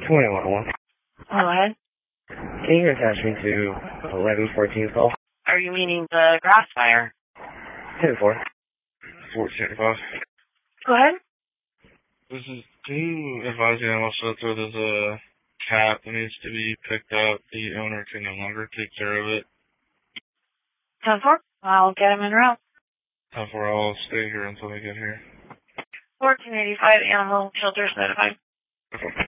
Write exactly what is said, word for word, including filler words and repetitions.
twenty-one one. Go ahead. Can you attach me to eleven fourteen call? Are you meaning the grass fire? ten four. fourteen five. Go ahead. This is, can you advise the animal shelter there's a cat that needs to be picked up? The owner can no longer take care of it. ten four. I'll get him in route. ten four, I'll stay here until they get here. fourteen eighty-five animal shelters notified. Okay.